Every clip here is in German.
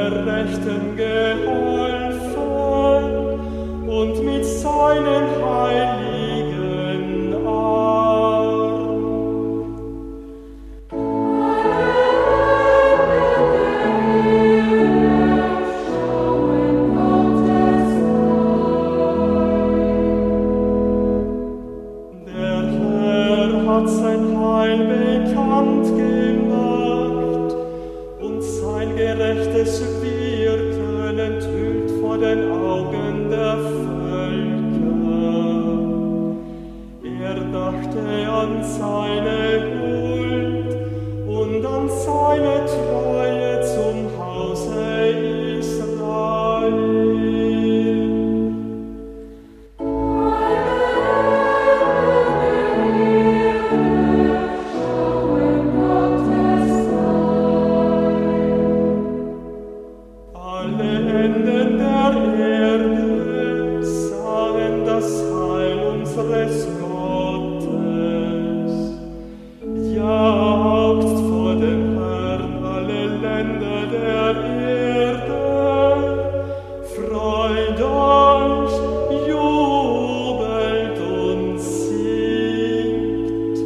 Gerechten geholfen und mit seinen heiligen Arm. Der Herr hat sein Heil bekannt gemacht und sein gerechtes Wirken enthüllt vor den Augen der Völker. Er dachte an seine Huld und an seine Treue zum Hause Israel. Alle Enden der Erde sahen das Heil unseres Gottes. Jauchzt vor dem Herrn alle Länder der Erde. Freut euch, jubelt und singt.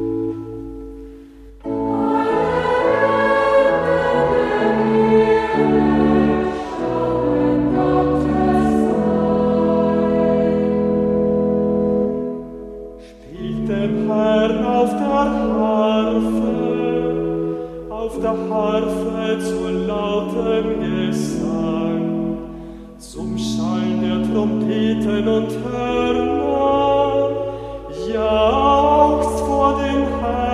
Spielt dem Herrn auf der Harfe zu lautem Gesang, zum Schall der Trompeten und Hörner, jauchzt vor dem Herrn.